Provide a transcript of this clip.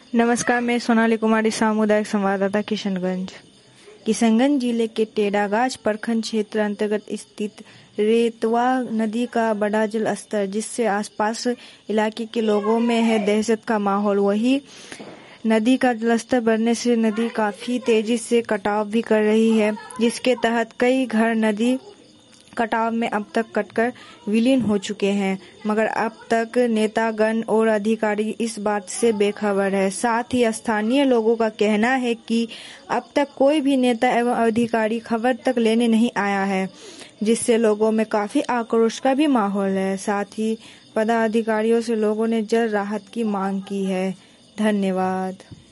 नमस्कार, मैं सोनाली कुमारी, सामुदायिक संवाददाता किशनगंज जिले के टेढ़ागाछ प्रखंड क्षेत्र अंतर्गत स्थित रेतवा नदी का बढ़ा जल स्तर, जिससे आसपास इलाके के लोगों में है दहशत का माहौल। वही नदी का जलस्तर बढ़ने से नदी काफी तेजी से कटाव भी कर रही है, जिसके तहत कई घर नदी कटाव में अब तक कटकर विलीन हो चुके हैं, मगर अब तक नेतागण और अधिकारी इस बात से बेखबर है। साथ ही स्थानीय लोगों का कहना है कि अब तक कोई भी नेता एवं अधिकारी खबर तक लेने नहीं आया है, जिससे लोगों में काफी आक्रोश का भी माहौल है। साथ ही पदाधिकारियों से लोगों ने जल्द राहत की मांग की है। धन्यवाद।